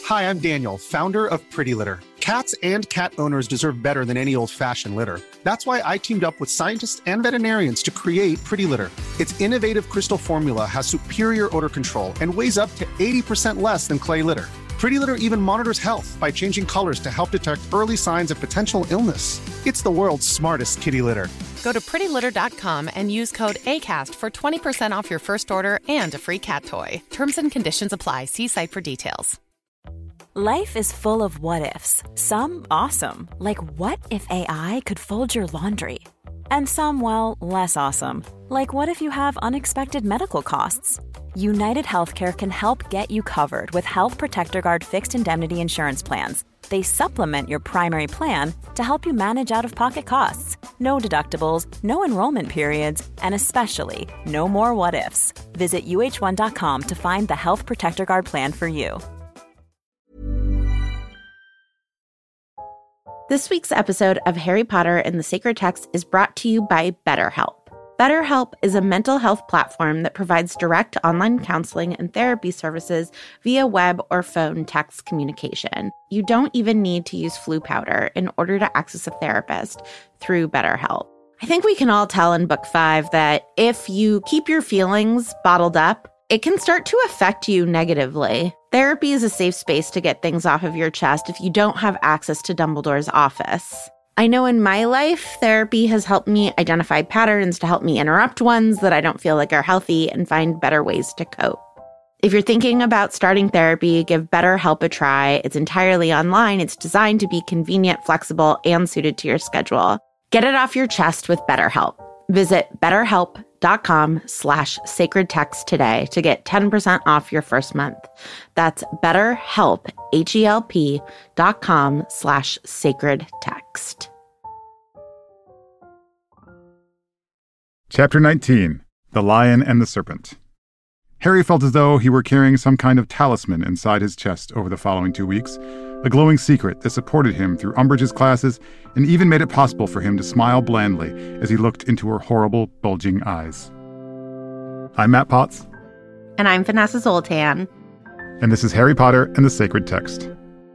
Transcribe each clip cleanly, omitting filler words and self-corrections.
Hi, I'm Daniel, founder of Pretty Litter. Cats and cat owners deserve better than any old-fashioned litter. That's why I teamed up with scientists and veterinarians to create Pretty Litter. Its innovative crystal formula has superior odor control and weighs up to 80% less than clay litter. Pretty Litter even monitors health by changing colors to help detect early signs of potential illness. It's the world's smartest kitty litter. Go to prettylitter.com and use code ACAST for 20% off your first order and a free cat toy. Terms and conditions apply. See site for details. Life is full of what-ifs. Some awesome, like what if AI could fold your laundry? And some, well, less awesome, like what if you have unexpected medical costs? United Healthcare can help get you covered with Health Protector Guard fixed indemnity insurance plans. They supplement your primary plan to help you manage out-of-pocket costs. No deductibles, no enrollment periods, and especially no more what-ifs. Visit uh1.com to find the Health Protector Guard plan for you. This week's episode of Harry Potter and the Sacred Text is brought to you by BetterHelp. BetterHelp is a mental health platform that provides direct online counseling and therapy services via web or phone text communication. You don't even need to use flu powder in order to access a therapist through BetterHelp. I think we can all tell in Book 5 that if you keep your feelings bottled up, it can start to affect you negatively. Therapy is a safe space to get things off of your chest if you don't have access to Dumbledore's office. I know in my life, therapy has helped me identify patterns to help me interrupt ones that I don't feel like are healthy and find better ways to cope. If you're thinking about starting therapy, give BetterHelp a try. It's entirely online. It's designed to be convenient, flexible, and suited to your schedule. Get it off your chest with BetterHelp. Visit BetterHelp.com/sacred text today to get 10% off your first month. That's BetterHelp, HELP.com/sacred text. Chapter 19, The Lion and the Serpent. Harry felt as though he were carrying some kind of talisman inside his chest over the following 2 weeks, a glowing secret that supported him through Umbridge's classes and even made it possible for him to smile blandly as he looked into her horrible, bulging eyes. I'm Matt Potts. And I'm Vanessa Zoltan. And this is Harry Potter and the Sacred Text.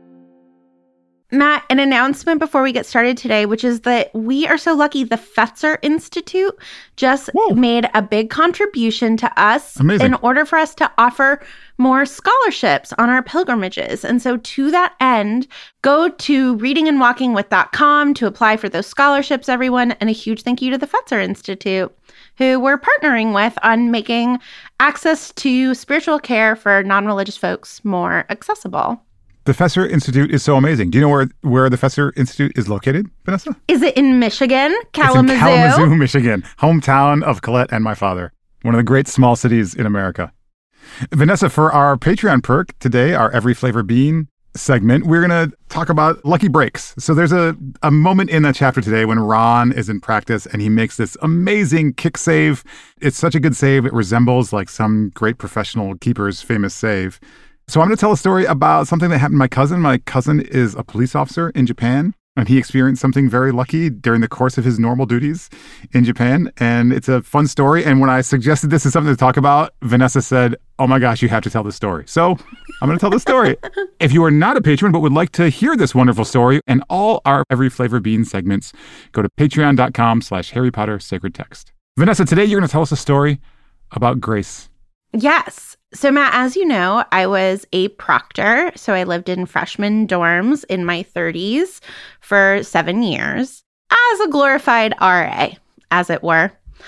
Matt, an announcement before we get started today, which is that we are so lucky the Fetzer Institute just made a big contribution to us in order for us to offer more scholarships on our pilgrimages. And so to that end, go to readingandwalkingwith.com to apply for those scholarships, everyone. And a huge thank you to the Fetzer Institute, who we're partnering with on making access to spiritual care for non-religious folks more accessible. The Fetzer Institute is so amazing. Do you know where the Fetzer Institute is located, Vanessa? Is it in Michigan? Kalamazoo? It's in Kalamazoo, Michigan, hometown of Colette and my father, one of the great small cities in America. Vanessa, for our Patreon perk today, our Every Flavor Bean segment, we're going to talk about lucky breaks. So there's a moment in that chapter today when Ron is in practice and he makes this amazing kick save. It's such a good save. It resembles like some great professional keeper's famous save. So I'm going to tell a story about something that happened to my cousin. My cousin is a police officer in Japan, and he experienced something very lucky during the course of his normal duties in Japan. And it's a fun story. And when I suggested this is something to talk about, Vanessa said, oh my gosh, you have to tell this story. So I'm going to tell the story. If you are not a patron but would like to hear this wonderful story and all our Every Flavor Bean segments, go to patreon.com/Harry Potter Sacred Text. Vanessa, today you're going to tell us a story about grace. Yes. So, Matt, as you know, I was a proctor. So I lived in freshman dorms in my 30s for 7 years as a glorified RA, as it were.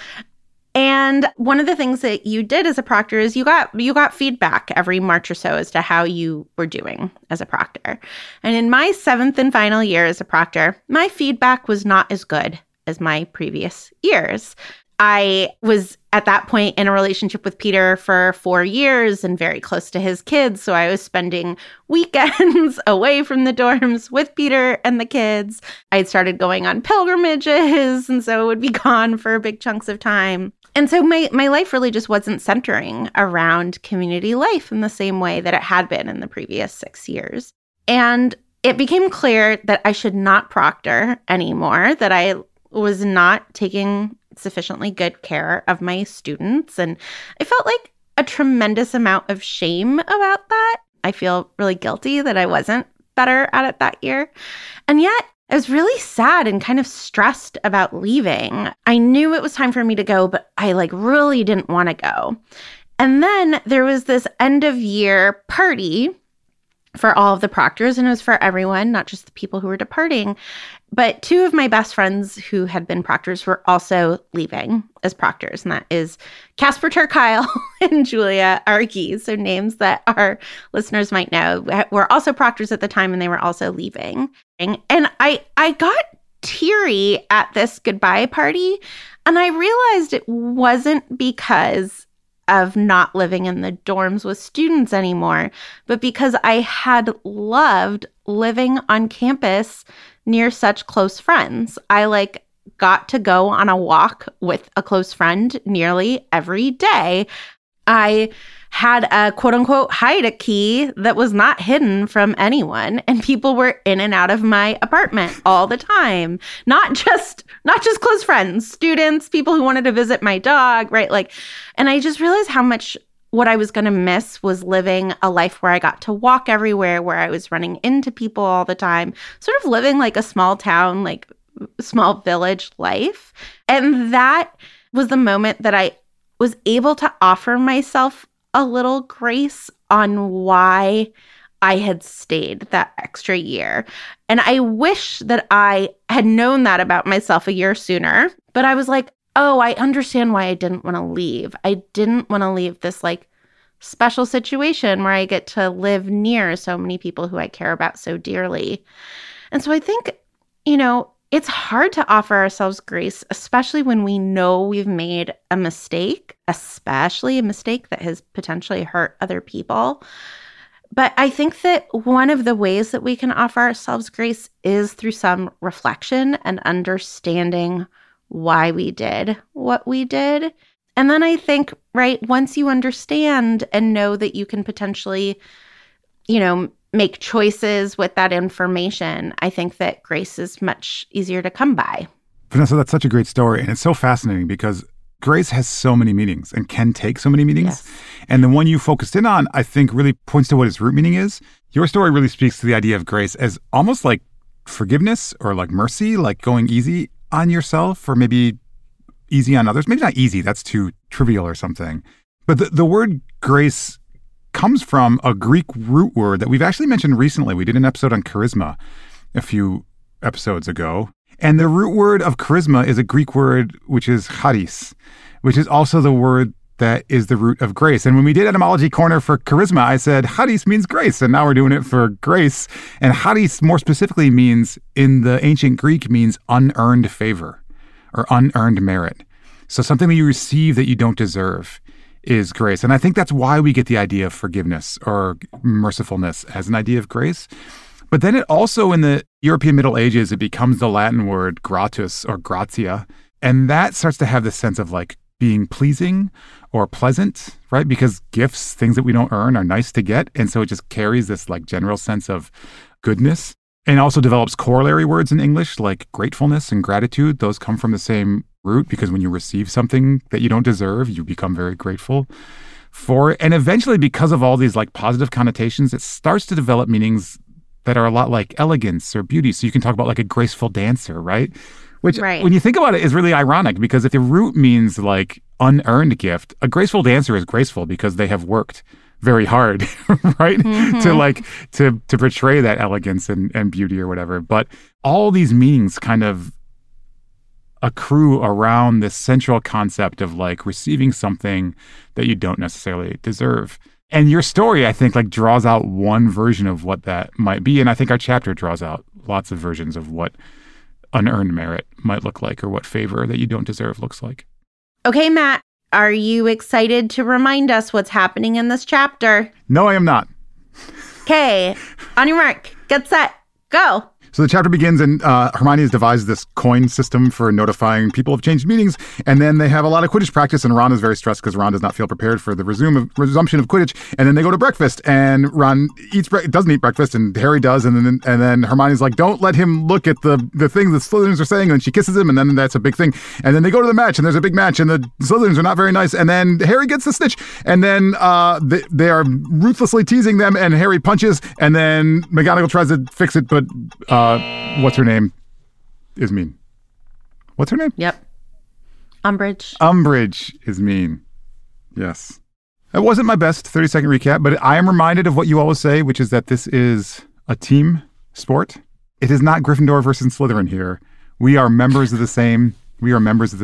And one of the things that you did as a proctor is you got feedback every March or so as to how you were doing as a proctor. And in my 7th and final year as a proctor, my feedback was not as good as my previous years. I was at that point in a relationship with Peter for 4 years and very close to his kids. So I was spending weekends away from the dorms with Peter and the kids. I had started going on pilgrimages, and so would be gone for big chunks of time. And so my life really just wasn't centering around community life in the same way that it had been in the previous 6 years. And it became clear that I should not proctor anymore, that I was not taking sufficiently good care of my students. And I felt like a tremendous amount of shame about that. I feel really guilty that I wasn't better at it that year. And yet, I was really sad and kind of stressed about leaving. I knew it was time for me to go, but I really didn't want to go. And then there was this end of year party for all of the proctors, and it was for everyone, not just the people who were departing. But two of my best friends who had been proctors were also leaving as proctors, and that is Casper ter Kuile and Julia Argy. So names that our listeners might know were also proctors at the time, and they were also leaving. And I got teary at this goodbye party, and I realized it wasn't because of not living in the dorms with students anymore, but because I had loved living on campus near such close friends. I got to go on a walk with a close friend nearly every day. I had a quote unquote hide key that was not hidden from anyone, and people were in and out of my apartment all the time. Not just close friends, students, people who wanted to visit my dog, right? And I just realized how much what I was going to miss was living a life where I got to walk everywhere, where I was running into people all the time, sort of living like a small town, small village life. And that was the moment that I was able to offer myself a little grace on why I had stayed that extra year. And I wish that I had known that about myself a year sooner. But I was like, oh, I understand why I didn't want to leave. I didn't want to leave this special situation where I get to live near so many people who I care about so dearly. And so I think, it's hard to offer ourselves grace, especially when we know we've made a mistake, especially a mistake that has potentially hurt other people. But I think that one of the ways that we can offer ourselves grace is through some reflection and understanding why we did what we did. And then I think, once you understand and know that you can potentially, make choices with that information, I think that grace is much easier to come by. Vanessa, that's such a great story. And it's so fascinating because grace has so many meanings and can take so many meanings. Yes. And the one you focused in on, I think, really points to what its root meaning is. Your story really speaks to the idea of grace as almost like forgiveness or like mercy, like going easy on yourself or maybe easy on others. Maybe not easy, that's too trivial or something. But the word grace comes from a Greek root word that we've actually mentioned recently. We did an episode on charisma a few episodes ago. And the root word of charisma is a Greek word, which is charis, which is also the word that is the root of grace. And when we did Etymology Corner for charisma, I said charis means grace, and now we're doing it for grace. And charis more specifically means, in the ancient Greek, means unearned favor or unearned merit. So something that you receive that you don't deserve is grace. And I think that's why we get the idea of forgiveness or mercifulness as an idea of grace. But then it also, in the European Middle Ages, it becomes the Latin word gratus or gratia. And that starts to have this sense of being pleasing or pleasant, right? Because gifts, things that we don't earn, are nice to get. And so it just carries this general sense of goodness. And also develops corollary words in English like gratefulness and gratitude. Those come from the same root, because when you receive something that you don't deserve, you become very grateful for it. And eventually, because of all these positive connotations, it starts to develop meanings that are a lot like elegance or beauty. So you can talk about a graceful dancer, right? Which, when you think about it, is really ironic, because if the root means unearned gift, a graceful dancer is graceful because they have worked very hard, right? Mm-hmm. to portray that elegance and beauty or whatever. But all these meanings kind of accrue around this central concept of receiving something that you don't necessarily deserve. And your story, I think, draws out one version of what that might be. And I think our chapter draws out lots of versions of what unearned merit might look like, or what favor that you don't deserve looks like. Okay, Matt, are you excited to remind us what's happening in this chapter? No, I am not. Okay, on your mark, get set, go. So the chapter begins, and Hermione has devised this coin system for notifying people of changed meetings, and then they have a lot of Quidditch practice, and Ron is very stressed because Ron does not feel prepared for the resumption of Quidditch, and then they go to breakfast, and Ron doesn't eat breakfast, and Harry does, and then Hermione's like, don't let him look at the things the Slytherins are saying, and she kisses him, and then that's a big thing, and then they go to the match, and there's a big match, and the Slytherins are not very nice, and then Harry gets the snitch, and then they are ruthlessly teasing them, and Harry punches, and then McGonagall tries to fix it, but what's her name is mean. What's her name? Yep. Umbridge. Umbridge is mean. Yes. It wasn't my best 30-second recap, but I am reminded of what you always say, which is that this is a team sport. It is not Gryffindor versus Slytherin here. We are members of the same. Yeah,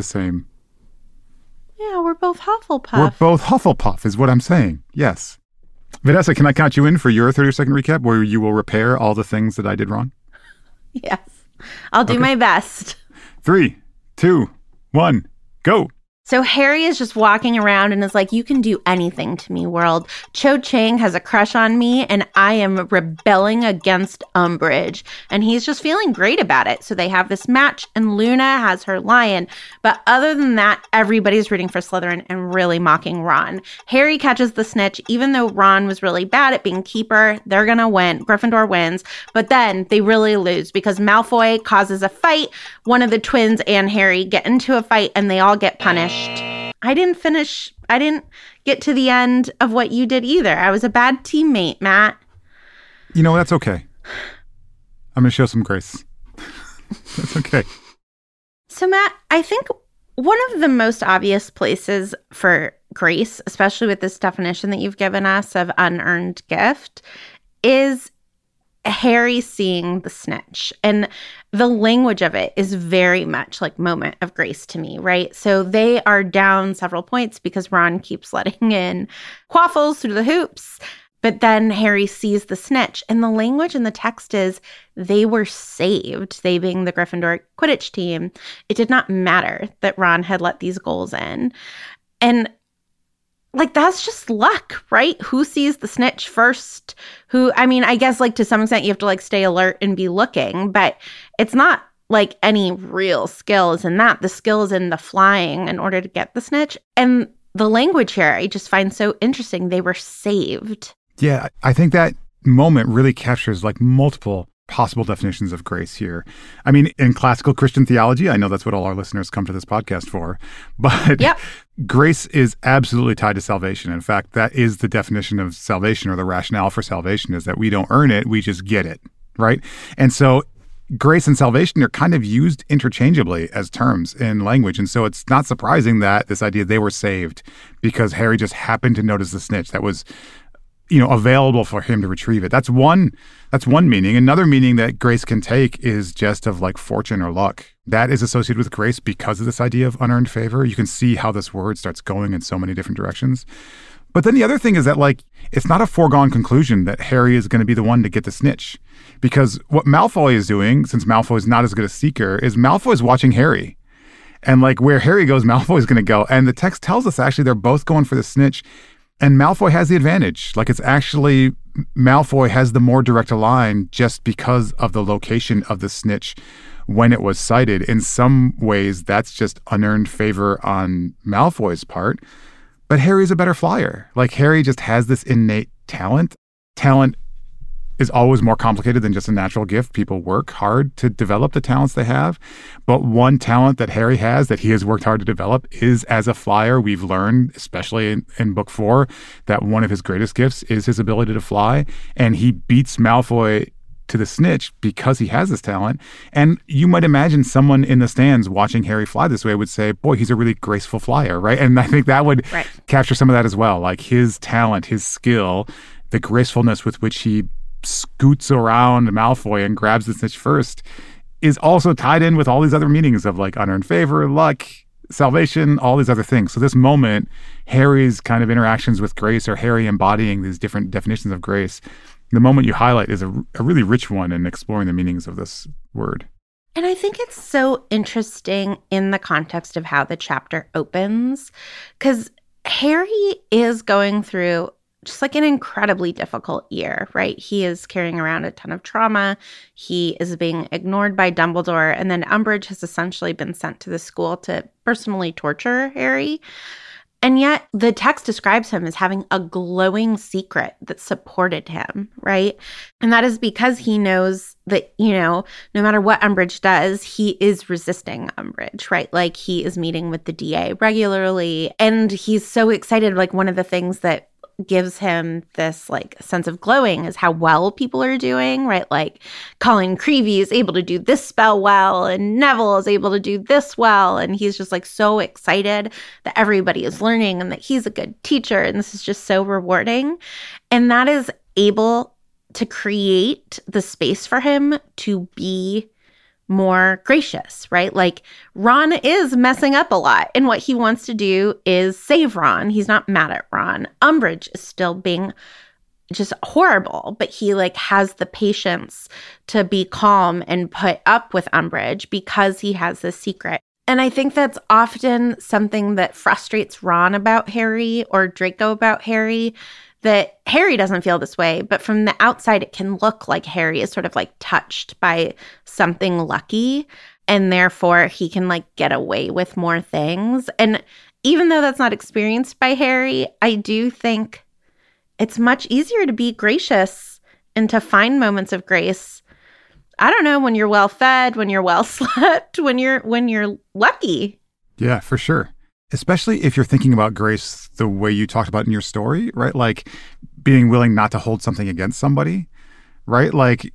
we're both Hufflepuff. We're both Hufflepuff is what I'm saying. Yes. Vanessa, can I count you in for your 30-second recap where you will repair all the things that I did wrong? Yes. I'll do my best. 3, 2, 1, go. So Harry is just walking around and is like, you can do anything to me, world. Cho Chang has a crush on me and I am rebelling against Umbridge. And he's just feeling great about it. So they have this match and Luna has her lion. But other than that, everybody's rooting for Slytherin and really mocking Ron. Harry catches the snitch. Even though Ron was really bad at being keeper, they're going to win. Gryffindor wins. But then they really lose because Malfoy causes a fight. One of the twins and Harry get into a fight and they all get punished. I didn't get to the end of what you did either. I was a bad teammate, Matt. You know, that's okay. I'm going to show some grace. That's okay. So, Matt, I think one of the most obvious places for grace, especially with this definition that you've given us of unearned gift, is Harry seeing the snitch. And the language of it is very much like moment of grace to me, right? So they are down several points because Ron keeps letting in quaffles through the hoops. But then Harry sees the snitch. And the language in the text is they were saved, they being the Gryffindor Quidditch team. It did not matter that Ron had let these goals in. And like, that's just luck, right? Who sees the snitch first? I guess, like, to some extent, you have to, like, stay alert and be looking, but it's not, like, any real skills in that. The skill is in the flying in order to get the snitch. And the language here, I just find so interesting. They were saved. Yeah, I think that moment really captures, like, multiple possible definitions of grace here. I mean, in classical Christian theology, I know that's what all our listeners come to this podcast for, but yep. Grace is absolutely tied to salvation. In fact, that is the definition of salvation, or the rationale for salvation, is that we don't earn it, we just get it, right? And so grace and salvation are kind of used interchangeably as terms in language. And so it's not surprising that this idea they were saved because Harry just happened to notice the snitch that was, available for him to retrieve it. That's one meaning. Another meaning that grace can take is just of like fortune or luck. That is associated with grace because of this idea of unearned favor. You can see how this word starts going in so many different directions. But then the other thing is that, like, it's not a foregone conclusion that Harry is going to be the one to get the snitch. Because what Malfoy is doing, since Malfoy is not as good a seeker, is Malfoy is watching Harry. And like where Harry goes, Malfoy is going to go. And the text tells us actually they're both going for the snitch. And Malfoy has the advantage. Like, it's actually Malfoy has the more direct line just because of the location of the snitch when it was sighted. In some ways, that's just unearned favor on Malfoy's part. But Harry's a better flyer. Like, Harry just has this innate talent. Talent is always more complicated than just a natural gift. People work hard to develop the talents they have. But one talent that Harry has that he has worked hard to develop is as a flyer. We've learned, especially in book 4, that one of his greatest gifts is his ability to fly. And he beats Malfoy to the snitch because he has this talent. And you might imagine someone in the stands watching Harry fly this way would say, boy, he's a really graceful flyer, right? And I think that would capture some of that as well. Like, his talent, his skill, the gracefulness with which he scoots around Malfoy and grabs the snitch first is also tied in with all these other meanings of like unearned favor, luck, salvation, all these other things. So this moment, Harry's kind of interactions with grace, or Harry embodying these different definitions of grace, the moment you highlight is a really rich one in exploring the meanings of this word. And I think it's so interesting in the context of how the chapter opens, because Harry is going through just like an incredibly difficult year, right? He is carrying around a ton of trauma. He is being ignored by Dumbledore. And then Umbridge has essentially been sent to the school to personally torture Harry. And yet the text describes him as having a glowing secret that supported him, right? And that is because he knows that, no matter what Umbridge does, he is resisting Umbridge, right? Like he is meeting with the DA regularly. And he's so excited. Like one of the things that gives him this like sense of glowing is how well people are doing, right? Like Colin Creevey is able to do this spell well and Neville is able to do this well. And he's just like so excited that everybody is learning and that he's a good teacher. And this is just so rewarding. And that is able to create the space for him to be more gracious, right? Like Ron is messing up a lot, and what he wants to do is save Ron. He's not mad at Ron. Umbridge is still being just horrible, but he like has the patience to be calm and put up with Umbridge because he has this secret. And I think that's often something that frustrates Ron about Harry or Draco about Harry, that Harry doesn't feel this way, but from the outside, it can look like Harry is sort of like touched by something lucky, and therefore he can like get away with more things. And even though that's not experienced by Harry, I do think it's much easier to be gracious and to find moments of grace. I don't know, when you're well fed, when you're well slept, when you're lucky. Yeah, for sure. Especially if you're thinking about grace the way you talked about in your story, right? Like being willing not to hold something against somebody, right? Like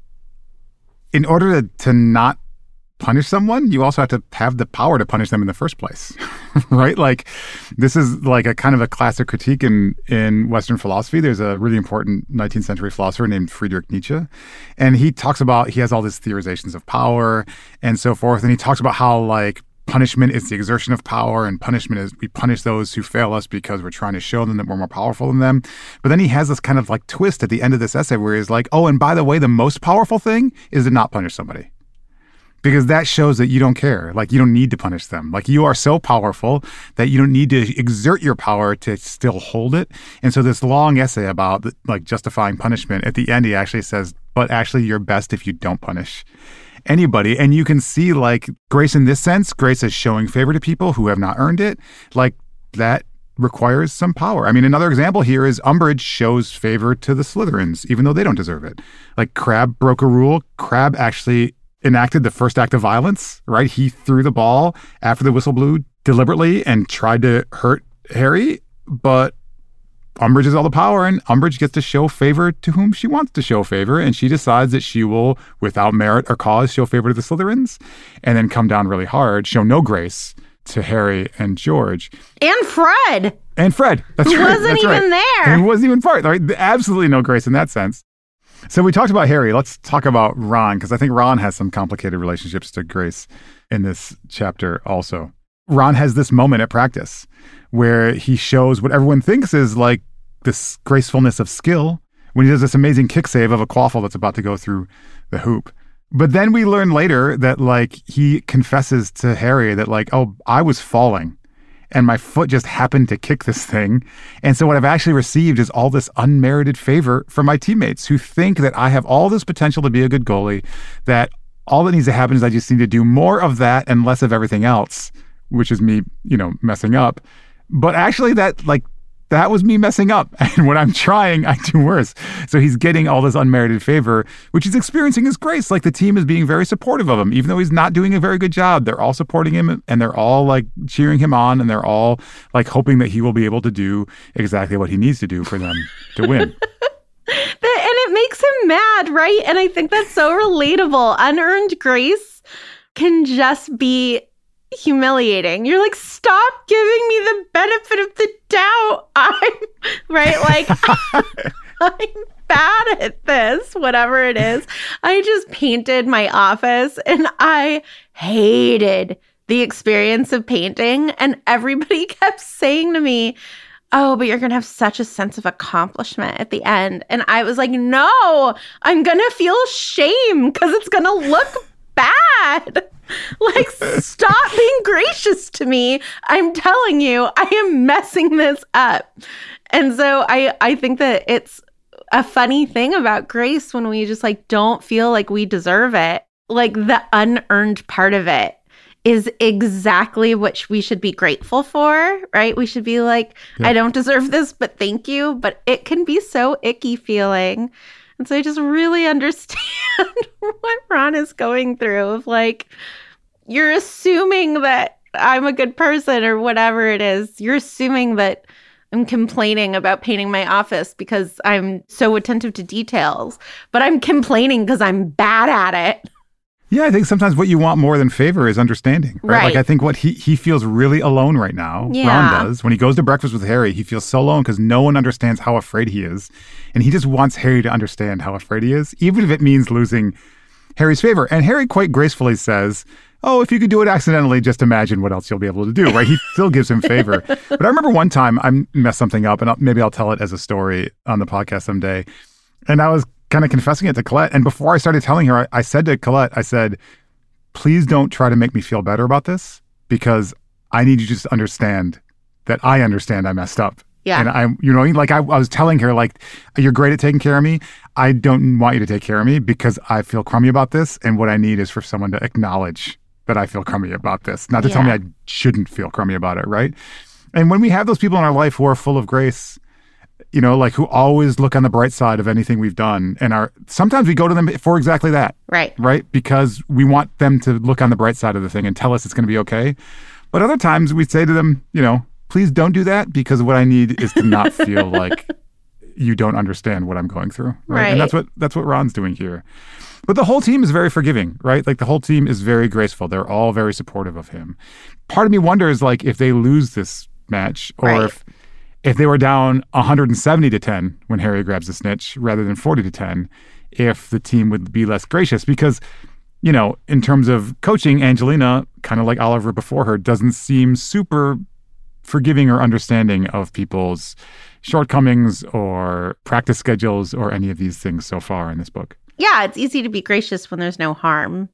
in order to not punish someone, you also have to have the power to punish them in the first place, right? Like this is like a kind of a classic critique in Western philosophy. There's a really important 19th century philosopher named Friedrich Nietzsche. And he talks about, he has all these theorizations of power and so forth. And he talks about how like punishment is the exertion of power, and punishment is we punish those who fail us because we're trying to show them that we're more powerful than them. But then he has this kind of like twist at the end of this essay where he's like, oh, and by the way, the most powerful thing is to not punish somebody. Because that shows that you don't care. Like you don't need to punish them. Like you are so powerful that you don't need to exert your power to still hold it. And so this long essay about like justifying punishment, at the end he actually says, but actually you're best if you don't punish anybody. And you can see like grace in this sense, grace is showing favor to people who have not earned it. Like that requires some power. I mean, another example here is Umbridge shows favor to the Slytherins, even though they don't deserve it. Like Crabbe broke a rule. Crabbe actually enacted the first act of violence, right? He threw the ball after the whistle blew deliberately and tried to hurt Harry, but Umbridge has all the power, and Umbridge gets to show favor to whom she wants to show favor, and she decides that she will, without merit or cause, show favor to the Slytherins, and then come down really hard, show no grace to Harry and George. And Fred. That's right. Who wasn't even there. And he wasn't even part, right? Absolutely no grace in that sense. So we talked about Harry. Let's talk about Ron, because I think Ron has some complicated relationships to grace in this chapter also. Ron has this moment at practice where he shows what everyone thinks is like this gracefulness of skill when he does this amazing kick save of a quaffle that's about to go through the hoop. But then we learn later that like he confesses to Harry that like, oh, I was falling and my foot just happened to kick this thing. And so what I've actually received is all this unmerited favor from my teammates who think that I have all this potential to be a good goalie, that all that needs to happen is I just need to do more of that and less of everything else, which is me, messing up. But actually that was me messing up. And when I'm trying, I do worse. So he's getting all this unmerited favor, which he's experiencing as grace. Like the team is being very supportive of him, even though he's not doing a very good job. They're all supporting him and they're all like cheering him on, and they're all like hoping that he will be able to do exactly what he needs to do for them to win. And it makes him mad, right? And I think that's so relatable. Unearned grace can just be humiliating. You're like, stop giving me the benefit of the doubt. I'm bad at this, whatever it is. I just painted my office and I hated the experience of painting. And everybody kept saying to me, oh, but you're going to have such a sense of accomplishment at the end. And I was like, no, I'm going to feel shame because it's going to look bad. Like, stop being gracious to me. I'm telling you, I am messing this up. And so I think that it's a funny thing about grace when we just like don't feel like we deserve it. Like the unearned part of it is exactly what we should be grateful for, right? We should be like, I don't deserve this, but thank you. But it can be so icky feeling. And so I just really understand what Ron is going through of like, you're assuming that I'm a good person or whatever it is. You're assuming that I'm complaining about painting my office because I'm so attentive to details, but I'm complaining because I'm bad at it. Yeah, I think sometimes what you want more than favor is understanding, right? Like I think what he feels really alone right now, Ron does. When he goes to breakfast with Harry, he feels so alone because no one understands how afraid he is. And he just wants Harry to understand how afraid he is, even if it means losing Harry's favor. And Harry quite gracefully says, oh, if you could do it accidentally, just imagine what else you'll be able to do, right? He still gives him favor. But I remember one time I messed something up, and maybe I'll tell it as a story on the podcast someday. And I was kind of confessing it to Colette. And before I started telling her, I said to Colette, I said, please don't try to make me feel better about this because I need you to just understand that I understand I messed up. Yeah. And I was telling her, like, you're great at taking care of me. I don't want you to take care of me because I feel crummy about this. And what I need is for someone to acknowledge that I feel crummy about this, not to tell me I shouldn't feel crummy about it, right? And when we have those people in our life who are full of grace, like who always look on the bright side of anything we've done, and sometimes we go to them for exactly that. Right? Because we want them to look on the bright side of the thing and tell us it's going to be okay. But other times we say to them, please don't do that because what I need is to not feel like you don't understand what I'm going through. Right? And that's what Ron's doing here. But the whole team is very forgiving, right? Like the whole team is very graceful. They're all very supportive of him. Part of me wonders, like, if they lose this match or if they were down 170-10 when Harry grabs the snitch rather than 40-10, if the team would be less gracious. Because, in terms of coaching, Angelina, kind of like Oliver before her, doesn't seem super forgiving or understanding of people's shortcomings or practice schedules or any of these things so far in this book. Yeah, it's easy to be gracious when there's no harm.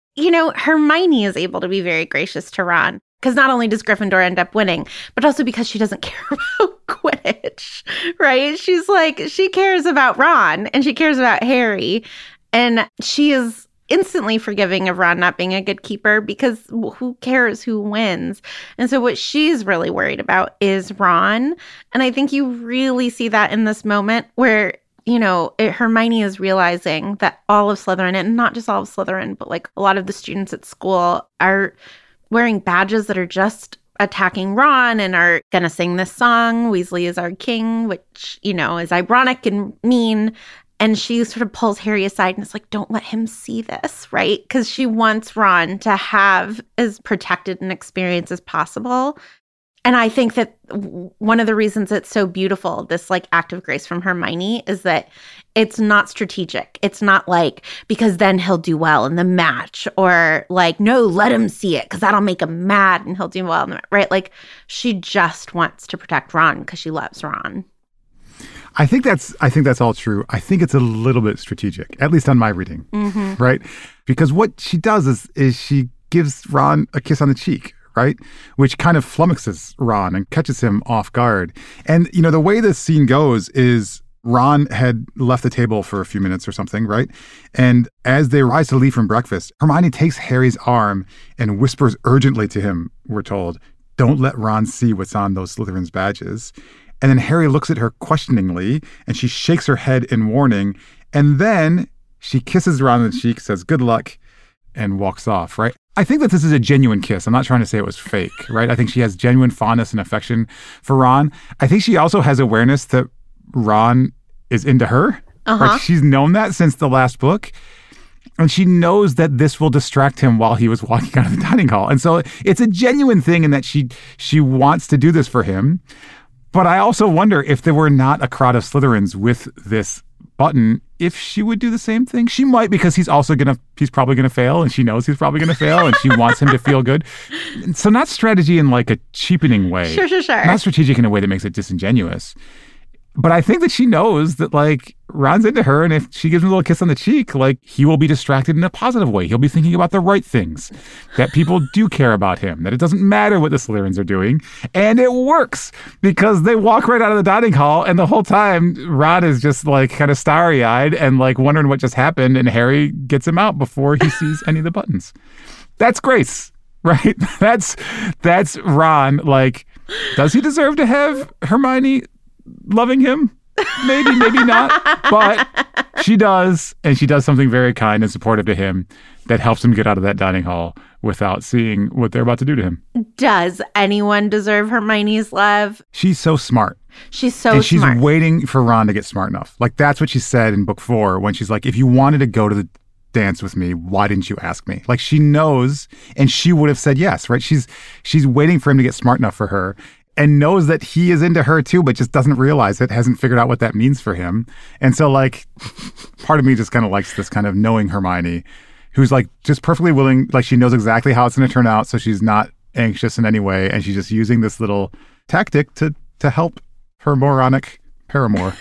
Hermione is able to be very gracious to Ron because not only does Gryffindor end up winning, but also because she doesn't care about Quidditch, right? She's like, she cares about Ron and she cares about Harry. And she is instantly forgiving of Ron not being a good keeper because who cares who wins? And so what she's really worried about is Ron. And I think you really see that in this moment where Hermione is realizing that all of Slytherin, and not just all of Slytherin, but like a lot of the students at school are wearing badges that are just attacking Ron and are going to sing this song, Weasley is our king, which, is ironic and mean. And she sort of pulls Harry aside and is like, don't let him see this, right? Because she wants Ron to have as protected an experience as possible. And I think that one of the reasons it's so beautiful, this like act of grace from Hermione, is that it's not strategic. It's not like, because then he'll do well in the match, or like, no, let him see it because that'll make him mad and he'll do well in the match, right? Like she just wants to protect Ron because she loves Ron. I think that's all true. I think it's a little bit strategic, at least on my reading, right? Because what she does is she gives Ron a kiss on the cheek, right? Which kind of flummoxes Ron and catches him off guard. And, the way this scene goes is Ron had left the table for a few minutes or something, right? And as they rise to leave from breakfast, Hermione takes Harry's arm and whispers urgently to him, we're told, don't let Ron see what's on those Slytherin's badges. And then Harry looks at her questioningly and she shakes her head in warning. And then she kisses Ron on the cheek, says, good luck, and walks off, right? I think that this is a genuine kiss. I'm not trying to say it was fake, right? I think she has genuine fondness and affection for Ron. I think she also has awareness that Ron is into her. Right? She's known that since the last book. And she knows that this will distract him while he was walking out of the dining hall. And so it's a genuine thing in that she wants to do this for him. But I also wonder if there were not a crowd of Slytherins with this button, if she would do the same thing. She might, because he's probably going to fail, and she knows he's probably going to fail, and she wants him to feel good. So not strategy in like a cheapening way. Sure. Not strategic in a way that makes it disingenuous. But I think that she knows that, like, Ron's into her, and if she gives him a little kiss on the cheek, like, he will be distracted in a positive way. He'll be thinking about the right things, that people do care about him, that it doesn't matter what the Slytherins are doing. And it works, because they walk right out of the dining hall, and the whole time, Ron is just, like, kind of starry-eyed and, like, wondering what just happened, and Harry gets him out before he sees any of the buttons. That's grace, right? That's Ron. Like, does he deserve to have Hermione loving him? Maybe, maybe not. But she does, and she does something very kind and supportive to him that helps him get out of that dining hall without seeing what they're about to do to him. Does anyone deserve Hermione's love? She's so smart. She's so and she's smart. waiting for Ron to get smart enough. Like, that's what she said in book 4 when she's like, if you wanted to go to the dance with me, why didn't you ask me? Like, she knows, and she would have said yes, right? She's waiting for him to get smart enough for her, and knows that he is into her too, but just doesn't realize it, hasn't figured out what that means for him. And so, like, part of me just kind of likes this kind of knowing Hermione, who's, like, just perfectly willing, like, she knows exactly how it's going to turn out, so she's not anxious in any way, and she's just using this little tactic to help her moronic paramour.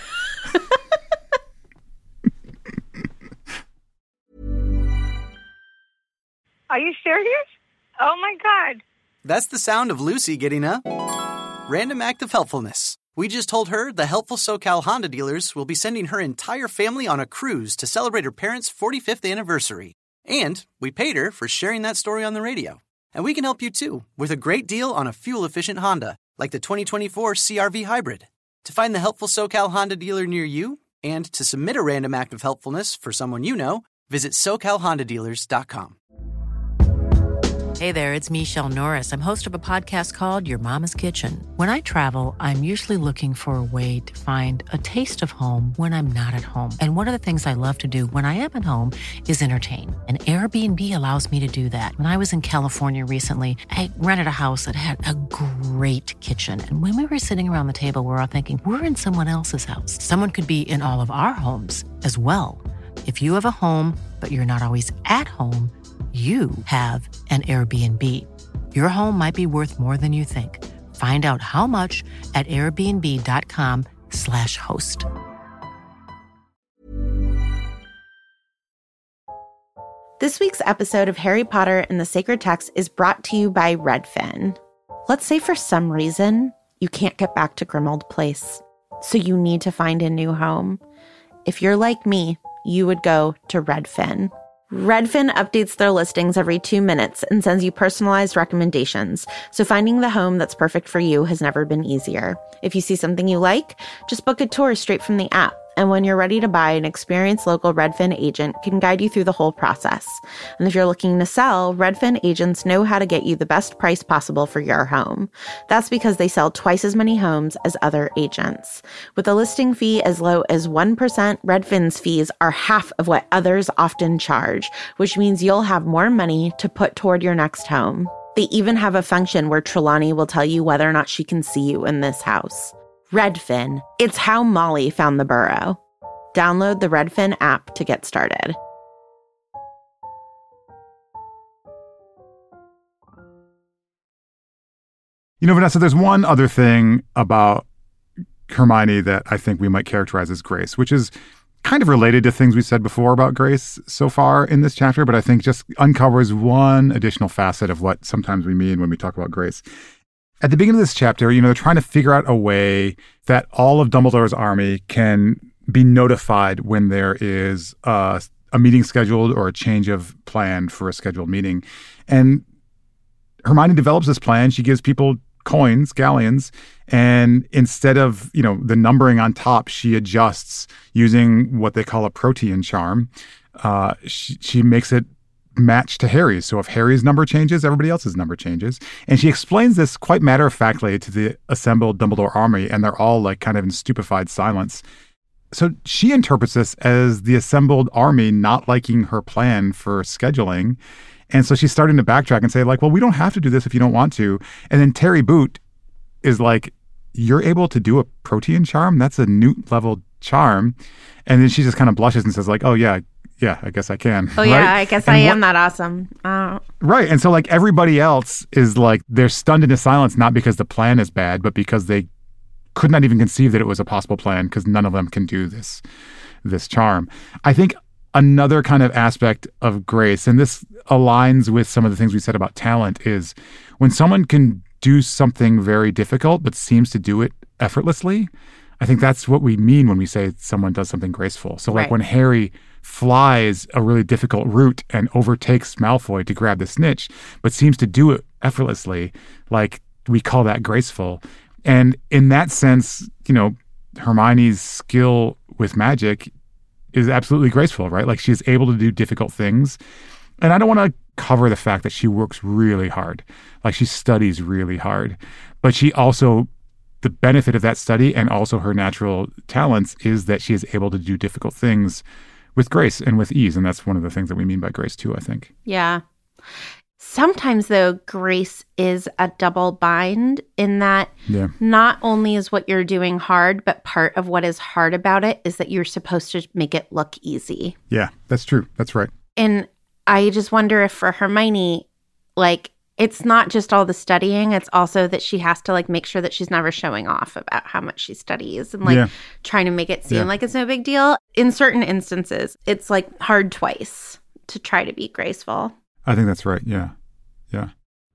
Are you serious? Oh, my God. That's the sound of Lucy getting a random act of helpfulness. We just told her the helpful SoCal Honda dealers will be sending her entire family on a cruise to celebrate her parents' 45th anniversary. And we paid her for sharing that story on the radio. And we can help you too with a great deal on a fuel-efficient Honda, like the 2024 CR-V Hybrid. To find the helpful SoCal Honda dealer near you and to submit a random act of helpfulness for someone you know, visit SoCalHondaDealers.com. Hey there, it's Michelle Norris. I'm host of a podcast called Your Mama's Kitchen. When I travel, I'm usually looking for a way to find a taste of home when I'm not at home. And one of the things I love to do when I am at home is entertain. And Airbnb allows me to do that. When I was in California recently, I rented a house that had a great kitchen. And when we were sitting around the table, we were all thinking, we're in someone else's house. Someone could be in all of our homes as well. If you have a home, but you're not always at home, you have an Airbnb. Your home might be worth more than you think. Find out how much at airbnb.com/host. This week's episode of Harry Potter and the Sacred Text is brought to you by Redfin. Let's say for some reason you can't get back to Grimmauld Place, so you need to find a new home. If you're like me, you would go to Redfin. Redfin updates their listings every 2 minutes and sends you personalized recommendations, so finding the home that's perfect for you has never been easier. If you see something you like, just book a tour straight from the app. And when you're ready to buy, an experienced local Redfin agent can guide you through the whole process. And if you're looking to sell, Redfin agents know how to get you the best price possible for your home. That's because they sell twice as many homes as other agents. With a listing fee as low as 1%, Redfin's fees are half of what others often charge, which means you'll have more money to put toward your next home. They even have a function where Trelawney will tell you whether or not she can see you in this house. Redfin. It's how Molly found the burrow. Download the Redfin app to get started. You know, Vanessa, there's one other thing about Hermione that I think we might characterize as grace, which is kind of related to things we said before about grace so far in this chapter, but I think just uncovers one additional facet of what sometimes we mean when we talk about grace. At the beginning of this chapter, you know, they're trying to figure out a way that all of Dumbledore's army can be notified when there is a meeting scheduled or a change of plan for a scheduled meeting. And Hermione develops this plan. She gives people coins, galleons, and instead of, you know, the numbering on top, she adjusts using what they call a protean charm. She makes it match to Harry's. So if Harry's number changes, everybody else's number changes. And she explains this quite matter-of-factly to the assembled Dumbledore army, and they're all like kind of in stupefied silence. So she interprets this as the assembled army not liking her plan for scheduling. And so she's starting to backtrack and say, like, well, we don't have to do this if you don't want to. And then Terry Boot is like, you're able to do a protean charm? That's a Newt-level charm. And then she just kind of blushes and says, like, oh, yeah, I guess I can. Oh, yeah, right? I guess I am that awesome. Right. And so, like, everybody else is like, they're stunned into silence, not because the plan is bad, but because they could not even conceive that it was a possible plan because none of them can do this charm. I think another kind of aspect of grace, and this aligns with some of the things we said about talent, is when someone can do something very difficult but seems to do it effortlessly. I think that's what we mean when we say someone does something graceful. So like when Harry flies a really difficult route and overtakes Malfoy to grab the snitch, but seems to do it effortlessly, like we call that graceful. And in that sense, Hermione's skill with magic is absolutely graceful, right? Like she's able to do difficult things. And I don't want to cover the fact that she works really hard, like she studies really hard, but she also, the benefit of that study and also her natural talents is that she is able to do difficult things with grace and with ease. And that's one of the things that we mean by grace too, I think. Yeah. Sometimes, though, grace is a double bind in that not only is what you're doing hard, but part of what is hard about it is that you're supposed to make it look easy. Yeah, that's true. That's right. And I just wonder if for Hermione, like, it's not just all the studying, it's also that she has to, like, make sure that she's never showing off about how much she studies and, like, trying to make it seem like it's no big deal. In certain instances, it's, like, hard twice to try to be graceful. I think that's right. Yeah. Yeah.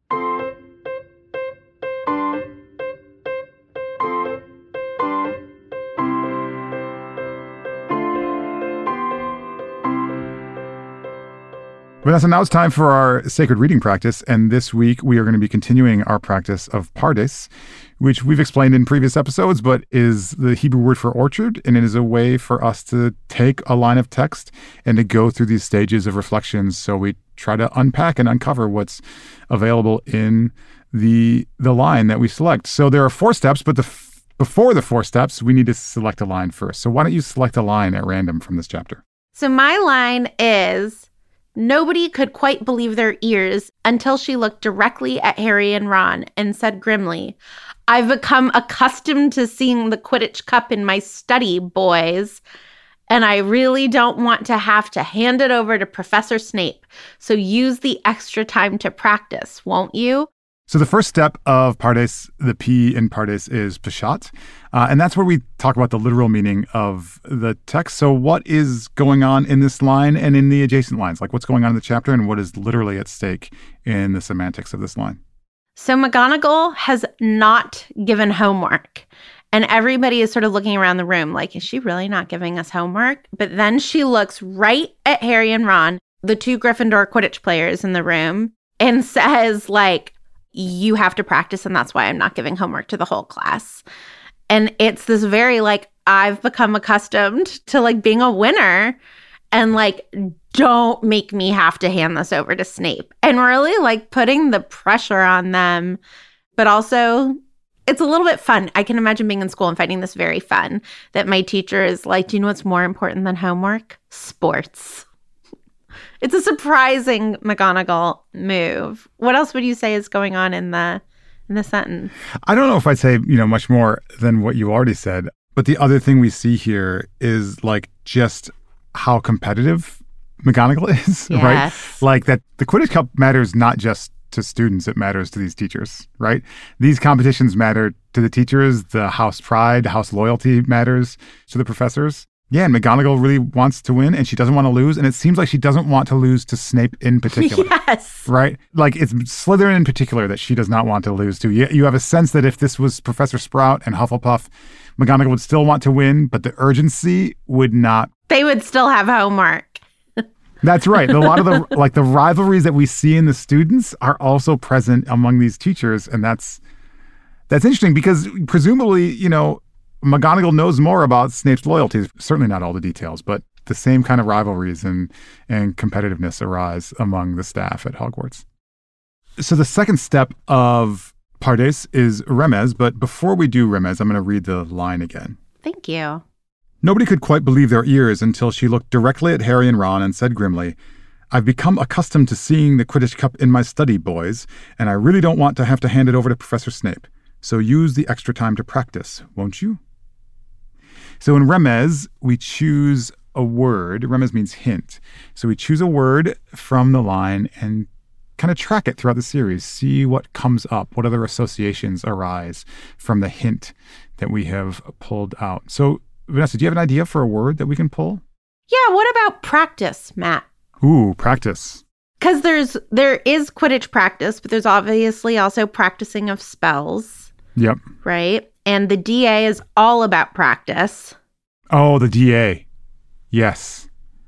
Vanessa, now it's time for our sacred reading practice, and this week we are going to be continuing our practice of Pardes, which we've explained in previous episodes, but is the Hebrew word for orchard, and it is a way for us to take a line of text and to go through these stages of reflections. So we try to unpack and uncover what's available in the line that we select. So there are 4 steps, but before the 4 steps, we need to select a line first. So why don't you select a line at random from this chapter? So my line is, nobody could quite believe their ears until she looked directly at Harry and Ron and said grimly, "I've become accustomed to seeing the Quidditch cup in my study, boys, and I really don't want to have to hand it over to Professor Snape. So use the extra time to practice, won't you?" So the first step of Pardes, the P in Pardes, is Peshat. And that's where we talk about the literal meaning of the text. So what is going on in this line and in the adjacent lines? Like what's going on in the chapter and what is literally at stake in the semantics of this line? So McGonagall has not given homework. And everybody is sort of looking around the room like, is she really not giving us homework? But then she looks right at Harry and Ron, the 2 Gryffindor Quidditch players in the room, and says, like, you have to practice, and that's why I'm not giving homework to the whole class. And it's this very, like, I've become accustomed to, like, being a winner, and, like, don't make me have to hand this over to Snape. And really, like, putting the pressure on them. But also, it's a little bit fun. I can imagine being in school and finding this very fun, that my teacher is like, do you know what's more important than homework? Sports. It's a surprising McGonagall move. What else would you say is going on in the sentence? I don't know if I'd say, much more than what you already said. But the other thing we see here is like just how competitive McGonagall is, right? Like that the Quidditch Cup matters not just to students, it matters to these teachers, right? These competitions matter to the teachers. The house pride, house loyalty matters to the professors. Yeah, and McGonagall really wants to win, and she doesn't want to lose, and it seems like she doesn't want to lose to Snape in particular. Yes. Right? Like, it's Slytherin in particular that she does not want to lose to. You have a sense that if this was Professor Sprout and Hufflepuff, McGonagall would still want to win, but the urgency would not. They would still have homework. That's right. A lot of the rivalries that we see in the students are also present among these teachers, and that's interesting because presumably, McGonagall knows more about Snape's loyalties. Certainly not all the details, but the same kind of rivalries and competitiveness arise among the staff at Hogwarts. So the second step of Pardes is Remez, but before we do Remez, I'm going to read the line again. Thank you. Nobody could quite believe their ears until she looked directly at Harry and Ron and said grimly, "I've become accustomed to seeing the Quidditch cup in my study, boys, and I really don't want to have to hand it over to Professor Snape. So use the extra time to practice, won't you?" So in Remez, we choose a word. Remez means hint. So we choose a word from the line and kind of track it throughout the series, see what comes up, what other associations arise from the hint that we have pulled out. So, Vanessa, do you have an idea for a word that we can pull? Yeah, what about practice, Matt? Ooh, practice. Because there is Quidditch practice, but there's obviously also practicing of spells. Yep. Right? And the DA is all about practice. Oh, the DA. Yes.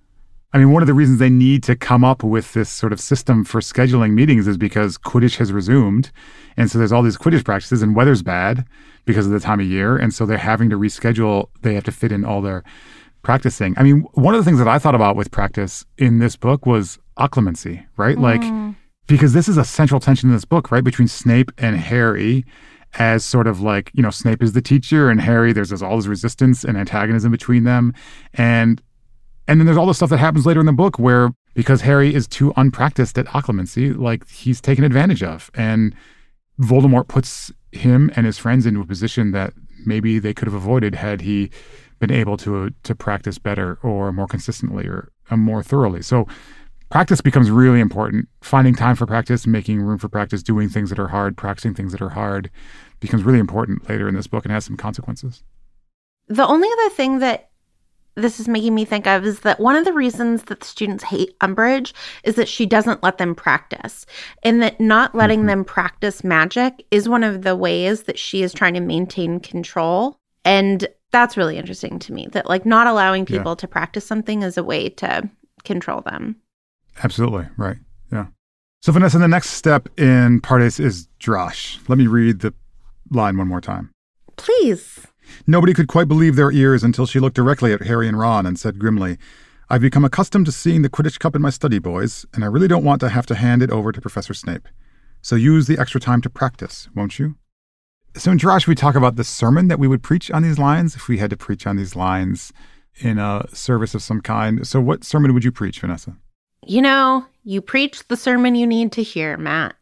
I mean, one of the reasons they need to come up with this sort of system for scheduling meetings is because Quidditch has resumed. And so there's all these Quidditch practices and weather's bad because of the time of year. And so they're having to reschedule. They have to fit in all their practicing. I mean, one of the things that I thought about with practice in this book was occlumency, right? Like, because this is a central tension in this book, right? Between Snape and Harry as sort of like, you know, Snape is the teacher and Harry, there's all this resistance and antagonism between them. And then there's all the stuff that happens later in the book where, because Harry is too unpracticed at occlumency, like he's taken advantage of. And Voldemort puts him and his friends into a position that maybe they could have avoided had he been able to practice better or more consistently or more thoroughly. So practice becomes really important. Finding time for practice, making room for practice, doing things that are hard, practicing things that are hard becomes really important later in this book and has some consequences. The only other thing that this is making me think of is that one of the reasons that the students hate Umbridge is that she doesn't let them practice, and that not letting them practice magic is one of the ways that she is trying to maintain control. And that's really interesting to me, that like not allowing people to practice something is a way to control them. Absolutely. Right. Yeah. So Vanessa, the next step in Pardes is Drosh. Let me read the line one more time. Please. Nobody could quite believe their ears until she looked directly at Harry and Ron and said grimly, "I've become accustomed to seeing the Quidditch cup in my study, boys, and I really don't want to have to hand it over to Professor Snape. So use the extra time to practice, won't you?" So in Drosh, we talk about the sermon that we would preach on these lines if we had to preach on these lines in a service of some kind. So what sermon would you preach, Vanessa? You know, you preach the sermon you need to hear, Matt.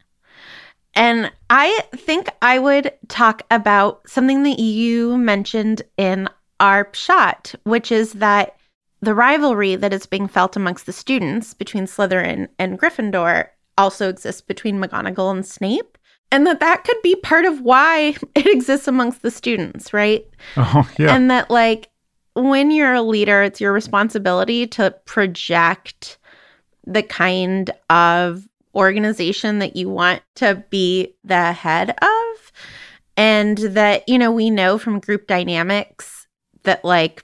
And I think I would talk about something that you mentioned in our shot, which is that the rivalry that is being felt amongst the students between Slytherin and Gryffindor also exists between McGonagall and Snape. And that could be part of why it exists amongst the students, right? Oh, yeah. And that, like, when you're a leader, it's your responsibility to project the kind of organization that you want to be the head of. And that, you know, we know from group dynamics that, like,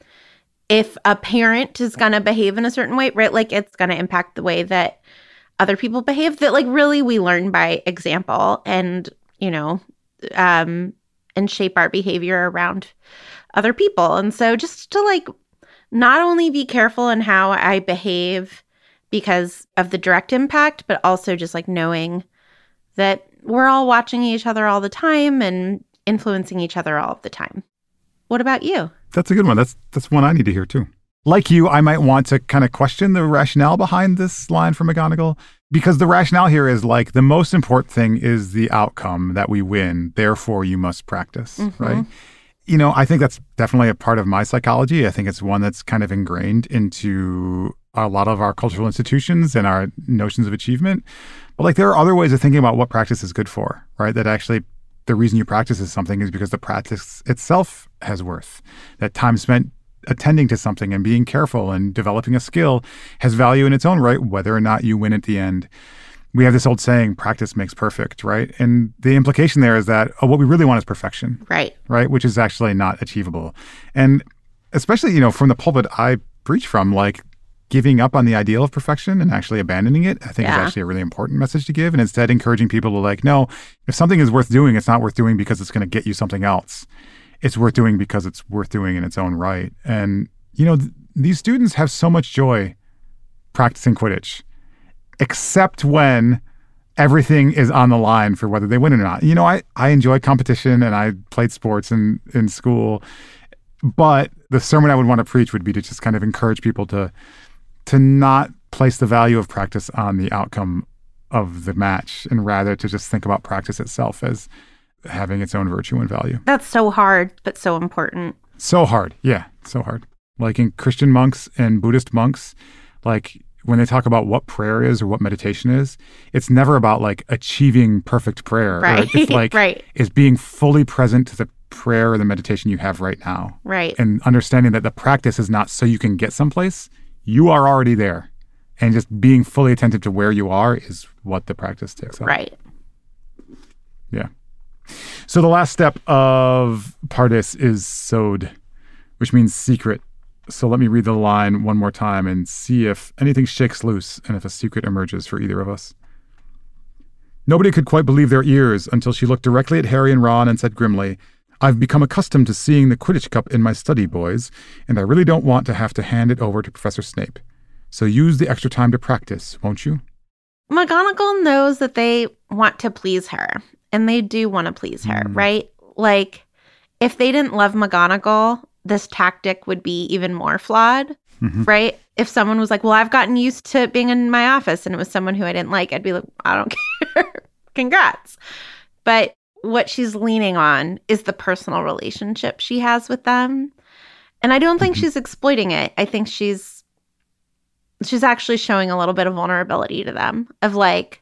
if a parent is going to behave in a certain way, right, like, it's going to impact the way that other people behave, that, like, really we learn by example and, you know, and shape our behavior around other people. And so just to, like, not only be careful in how I behave because of the direct impact, but also just, like, knowing that we're all watching each other all the time and influencing each other all of the time. What about you? That's a good one. That's one I need to hear too. Like you, I might want to kind of question the rationale behind this line from McGonagall, because the rationale here is like the most important thing is the outcome, that we win. Therefore, you must practice, right? You know, I think that's definitely a part of my psychology. I think it's one that's kind of ingrained into a lot of our cultural institutions and our notions of achievement. But like there are other ways of thinking about what practice is good for, right? That actually the reason you practice something is because the practice itself has worth. That time spent attending to something and being careful and developing a skill has value in its own right, whether or not you win at the end. We have this old saying, practice makes perfect, right? And the implication there is that what we really want is perfection. Right. Right? Which is actually not achievable. And especially, you know, from the pulpit I preach from, like giving up on the ideal of perfection and actually abandoning it, I think is actually a really important message to give. And instead encouraging people to like, no, if something is worth doing, it's not worth doing because it's going to get you something else. It's worth doing because it's worth doing in its own right. And, you know, these students have so much joy practicing Quidditch, except when everything is on the line for whether they win or not. You know, I enjoy competition and I played sports in school, but the sermon I would want to preach would be to just kind of encourage people to not place the value of practice on the outcome of the match, and rather to just think about practice itself as having its own virtue and value. That's so hard, but so important. So hard. Yeah, so hard. Like in Christian monks and Buddhist monks, like when they talk about what prayer is or what meditation is, it's never about like achieving perfect prayer. Right. It's like Right. it's being fully present to the prayer or the meditation you have right now. Right. And understanding that the practice is not so you can get someplace. You are already there. And just being fully attentive to where you are is what the practice takes up. Right. Yeah. So the last step of Pardes is Sod, which means secret. So let me read the line one more time and see if anything shakes loose and if a secret emerges for either of us. Nobody could quite believe their ears until she looked directly at Harry and Ron and said grimly, "I've become accustomed to seeing the Quidditch cup in my study, boys, and I really don't want to have to hand it over to Professor Snape. So use the extra time to practice, won't you?" McGonagall knows that they want to please her, and they do want to please her, right? Like, if they didn't love McGonagall, this tactic would be even more flawed, right? If someone was like, well, I've gotten used to being in my office, and it was someone who I didn't like, I'd be like, I don't care. Congrats. But what she's leaning on is the personal relationship she has with them. And I don't think she's exploiting it. I think she's actually showing a little bit of vulnerability to them of like,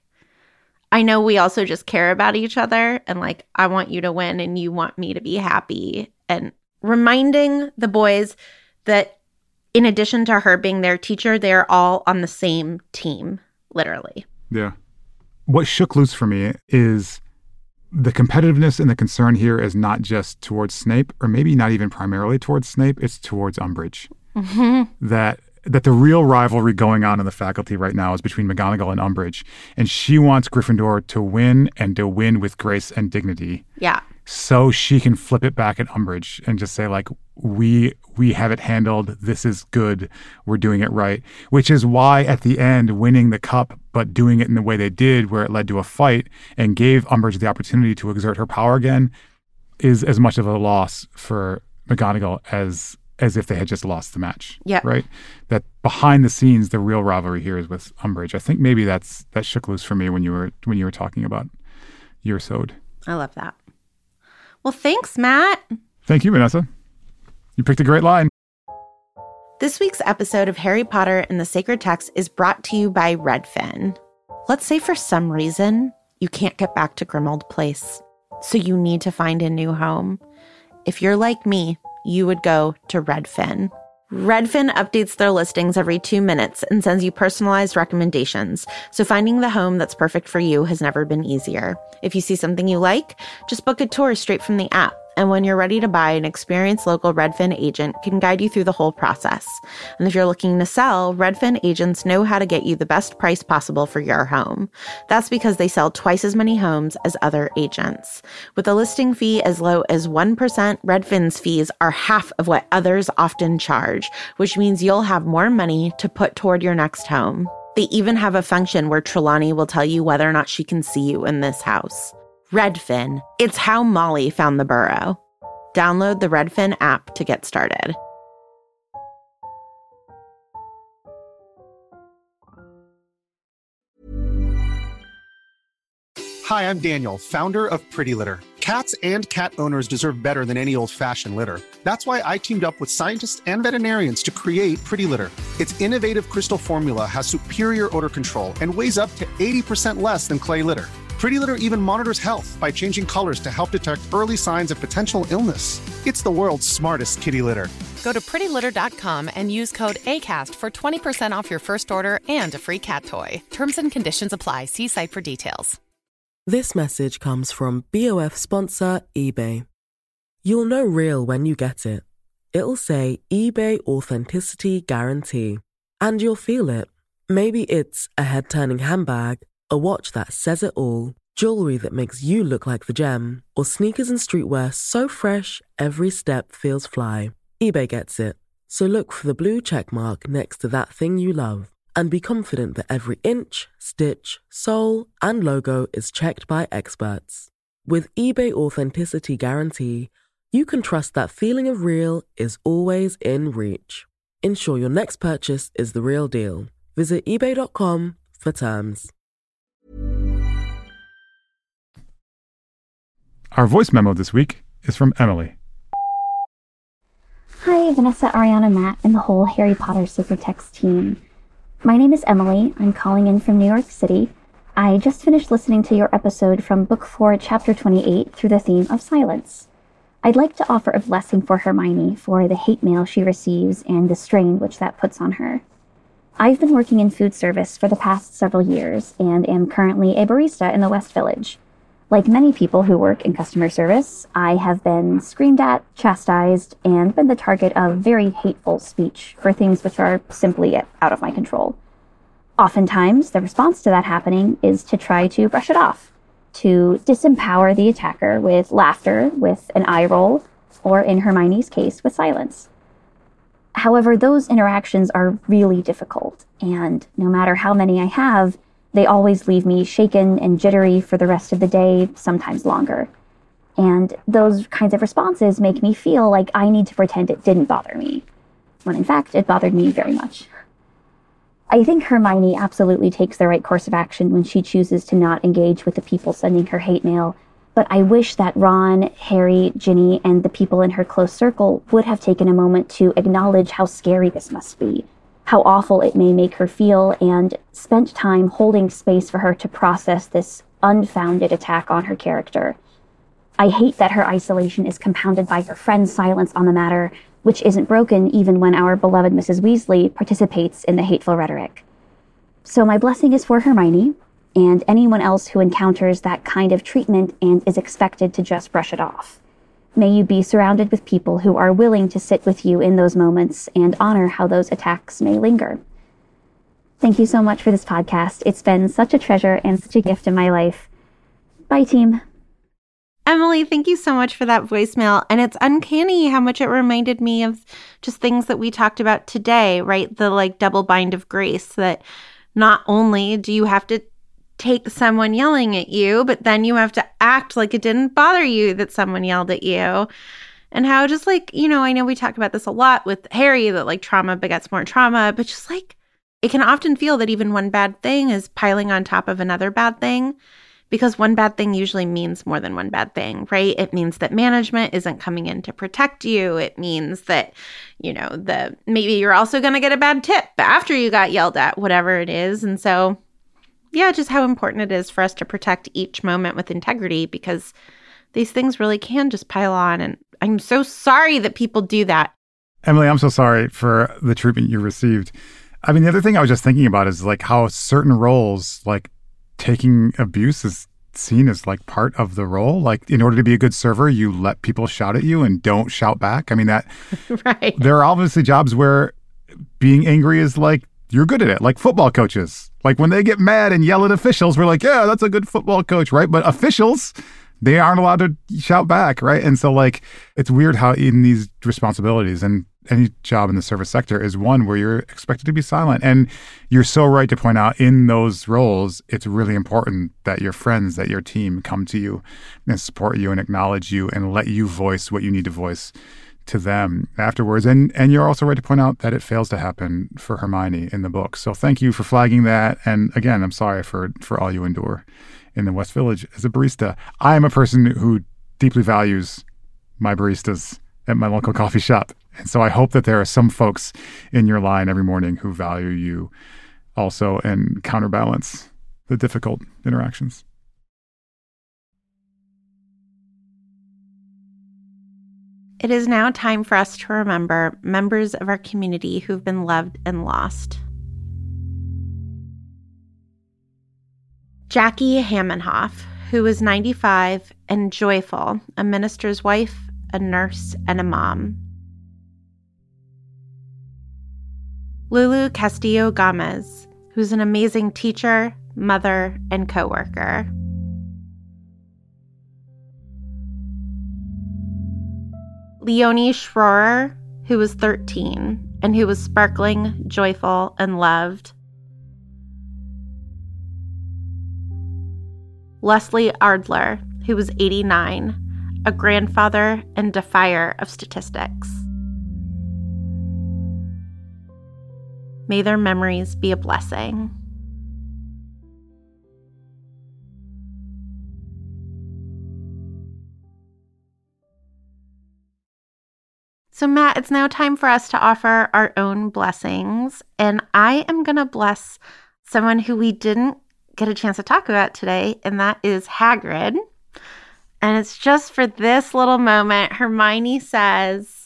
I know we also just care about each other and like, I want you to win and you want me to be happy. And reminding the boys that in addition to her being their teacher, they're all on the same team, literally. Yeah. What shook loose for me is the competitiveness and the concern here is not just towards Snape, or maybe not even primarily towards Snape, it's towards Umbridge. That the real rivalry going on in the faculty right now is between McGonagall and Umbridge. And she wants Gryffindor to win and to win with grace and dignity. Yeah. So she can flip it back at Umbridge and just say like, we have it handled. This is good. We're doing it right. Which is why at the end, winning the cup, but doing it in the way they did, where it led to a fight and gave Umbridge the opportunity to exert her power again, is as much of a loss for McGonagall as if they had just lost the match. Yeah. Right? That behind the scenes, the real rivalry here is with Umbridge. I think maybe that shook loose for me when you were talking about your Sod. I love that. Well, thanks, Matt. Thank you, Vanessa. You picked a great line. This week's episode of Harry Potter and the Sacred Text is brought to you by Redfin. Let's say for some reason you can't get back to Grimmauld Place, so you need to find a new home. If you're like me, you would go to Redfin. Redfin updates their listings every 2 minutes and sends you personalized recommendations, so finding the home that's perfect for you has never been easier. If you see something you like, just book a tour straight from the app. And when you're ready to buy, an experienced local Redfin agent can guide you through the whole process. And if you're looking to sell, Redfin agents know how to get you the best price possible for your home. That's because they sell twice as many homes as other agents. With a listing fee as low as 1%, Redfin's fees are half of what others often charge, which means you'll have more money to put toward your next home. They even have a function where Trelawney will tell you whether or not she can see you in this house. Redfin. It's how Molly found the burrow. Download the Redfin app to get started. Hi, I'm Daniel, founder of Pretty Litter. Cats and cat owners deserve better than any old-fashioned litter. That's why I teamed up with scientists and veterinarians to create Pretty Litter. Its innovative crystal formula has superior odor control and weighs up to 80% less than clay litter. Pretty Litter even monitors health by changing colors to help detect early signs of potential illness. It's the world's smartest kitty litter. Go to prettylitter.com and use code ACAST for 20% off your first order and a free cat toy. Terms and conditions apply. See site for details. This message comes from BOF sponsor eBay. You'll know real when you get it. It'll say eBay Authenticity Guarantee. And you'll feel it. Maybe it's a head-turning handbag, a watch that says it all, jewelry that makes you look like the gem, or sneakers and streetwear so fresh every step feels fly. eBay gets it. So look for the blue check mark next to that thing you love and be confident that every inch, stitch, sole, and logo is checked by experts. With eBay Authenticity Guarantee, you can trust that feeling of real is always in reach. Ensure your next purchase is the real deal. Visit ebay.com for terms. Our voice memo this week is from Emily. Hi, Vanessa, Ariana, Matt, and the whole Harry Potter Sacred Text team. My name is Emily. I'm calling in from New York City. I just finished listening to your episode from Book 4, Chapter 28, through the theme of silence. I'd like to offer a blessing for Hermione for the hate mail she receives and the strain which that puts on her. I've been working in food service for the past several years and am currently a barista in the West Village. Like many people who work in customer service, I have been screamed at, chastised, and been the target of very hateful speech for things which are simply out of my control. Oftentimes, the response to that happening is to try to brush it off, to disempower the attacker with laughter, with an eye roll, or in Hermione's case, with silence. However, those interactions are really difficult, and no matter how many I have, they always leave me shaken and jittery for the rest of the day, sometimes longer. And those kinds of responses make me feel like I need to pretend it didn't bother me, when in fact it bothered me very much. I think Hermione absolutely takes the right course of action when she chooses to not engage with the people sending her hate mail, but I wish that Ron, Harry, Ginny, and the people in her close circle would have taken a moment to acknowledge how scary this must be, how awful it may make her feel, and spent time holding space for her to process this unfounded attack on her character. I hate that her isolation is compounded by her friend's silence on the matter, which isn't broken even when our beloved Mrs. Weasley participates in the hateful rhetoric. So my blessing is for Hermione, and anyone else who encounters that kind of treatment and is expected to just brush it off. May you be surrounded with people who are willing to sit with you in those moments and honor how those attacks may linger. Thank you so much for this podcast. It's been such a treasure and such a gift in my life. Bye, team. Emily, thank you so much for that voicemail. And it's uncanny how much it reminded me of just things that we talked about today, right? The double bind of grace, that not only do you have to take someone yelling at you, but then you have to act like it didn't bother you that someone yelled at you. And how just I know we talk about this a lot with Harry, that trauma begets more trauma, but just it can often feel that even one bad thing is piling on top of another bad thing, because one bad thing usually means more than one bad thing, right? It means that management isn't coming in to protect you. It means that, maybe you're also going to get a bad tip after you got yelled at, whatever it is. And so yeah, just how important it is for us to protect each moment with integrity, because these things really can just pile on. And I'm so sorry that people do that. Emily, I'm so sorry for the treatment you received. I mean, the other thing I was just thinking about is how certain roles, taking abuse is seen as part of the role. In order to be a good server, you let people shout at you and don't shout back. I mean, that right. There are obviously jobs where being angry is you're good at it, like football coaches. When they get mad and yell at officials, we're yeah, that's a good football coach, right? But officials, they aren't allowed to shout back, right? And so it's weird how in these responsibilities, and any job in the service sector is one where you're expected to be silent. And you're so right to point out in those roles, it's really important that your friends, that your team come to you and support you and acknowledge you and let you voice what you need to voice to them afterwards. And you're also right to point out that it fails to happen for Hermione in the book. So thank you for flagging that. And again, I'm sorry for all you endure in the West Village as a barista. I am a person who deeply values my baristas at my local coffee shop. And so I hope that there are some folks in your line every morning who value you also and counterbalance the difficult interactions. It is now time for us to remember members of our community who've been loved and lost. Jackie Hammenhoff, who was 95 and joyful, a minister's wife, a nurse, and a mom. Lulu Castillo Gomez, who's an amazing teacher, mother, and coworker. Leonie Schroer, who was 13 and who was sparkling, joyful, and loved. Leslie Ardler, who was 89, a grandfather and defier of statistics. May their memories be a blessing. So, Matt, it's now time for us to offer our own blessings. And I am going to bless someone who we didn't get a chance to talk about today, and that is Hagrid. And it's just for this little moment. Hermione says,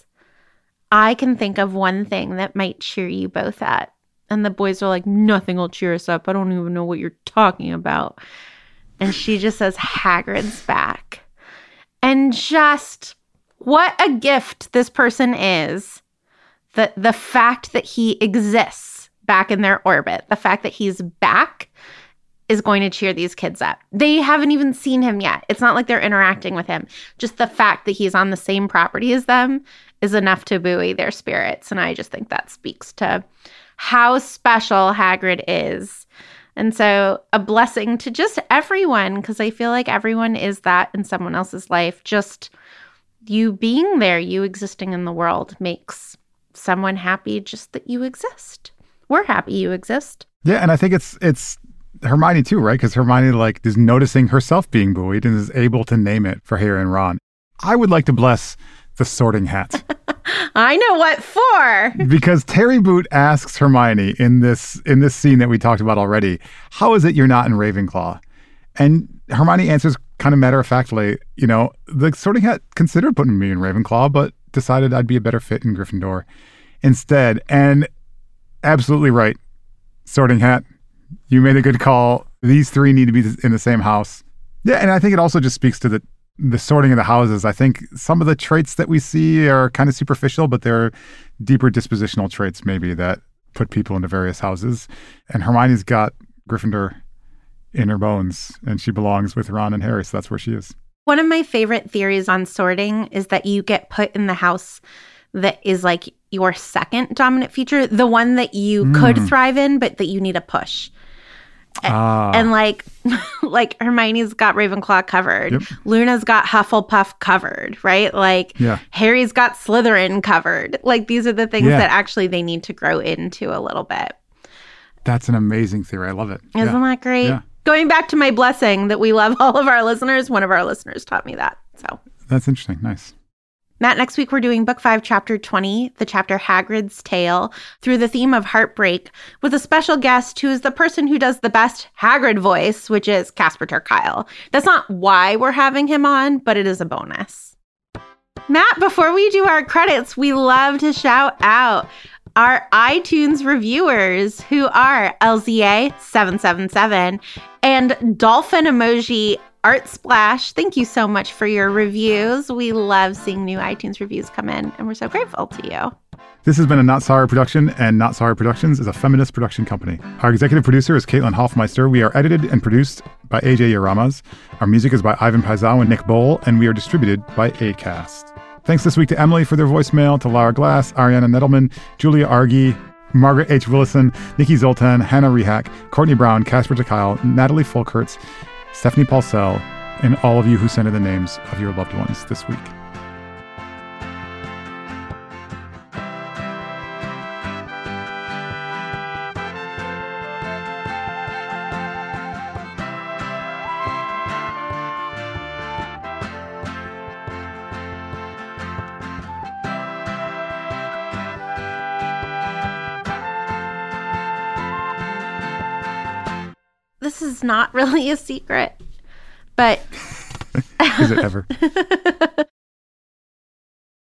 I can think of one thing that might cheer you both up. And the boys are like, nothing will cheer us up. I don't even know what you're talking about. And she just says, Hagrid's back. And just what a gift this person is. The fact that he exists back in their orbit, the fact that he's back is going to cheer these kids up. They haven't even seen him yet. It's not like they're interacting with him. Just the fact that he's on the same property as them is enough to buoy their spirits. And I just think that speaks to how special Hagrid is. And so a blessing to just everyone, because I feel like everyone is that in someone else's life. Just you being there, you existing in the world makes someone happy just that you exist. We're happy you exist. Yeah, and I think it's Hermione too, right? Because Hermione is noticing herself being buoyed and is able to name it for Harry and Ron. I would like to bless the Sorting Hat. I know what for. Because Terry Boot asks Hermione in this scene that we talked about already, how is it you're not in Ravenclaw? And Hermione answers kind of matter-of-factly, the Sorting Hat considered putting me in Ravenclaw, but decided I'd be a better fit in Gryffindor instead. And absolutely right, Sorting Hat, you made a good call. These three need to be in the same house. Yeah, and I think it also just speaks to the sorting of the houses. I think some of the traits that we see are kind of superficial, but they're deeper dispositional traits maybe that put people into various houses. And Hermione's got Gryffindor in her bones, and she belongs with Ron and Harry, so that's where she is. One of my favorite theories on sorting is that you get put in the house that is like your second dominant feature, the one that you could thrive in, but that you need a push. And like Hermione's got Ravenclaw covered. Yep. Luna's got Hufflepuff covered, right? Harry's got Slytherin covered. These are the things that actually they need to grow into a little bit. That's an amazing theory. I love it. Isn't that great? Yeah. Going back to my blessing that we love all of our listeners, one of our listeners taught me that. So that's interesting. Nice. Matt, next week we're doing Book 5, Chapter 20, the chapter Hagrid's Tale, through the theme of heartbreak, with a special guest who is the person who does the best Hagrid voice, which is Casper ter Kuile. That's not why we're having him on, but it is a bonus. Matt, before we do our credits, we love to shout out our iTunes reviewers, who are LZA777 and Dolphin Emoji Art Splash. Thank you so much for your reviews. We love seeing new iTunes reviews come in, and we're so grateful to you. This has been a Not Sorry production, and Not Sorry Productions is a feminist production company. Our executive producer is Caitlin Hoffmeister. We are edited and produced by AJ Yaramas. Our music is by Ivan Paisau and Nick Bowl, and we are distributed by Acast. Thanks this week to Emily for their voicemail, to Lara Glass, Ariana Nettleman, Julia Argy, Margaret H. Willison, Nikki Zoltan, Hannah Rehak, Courtney Brown, Casper ter Kuile, Natalie Folkerts, Stephanie Paulsell, and all of you who sent in the names of your loved ones this week. This is not really a secret, but... Is it ever?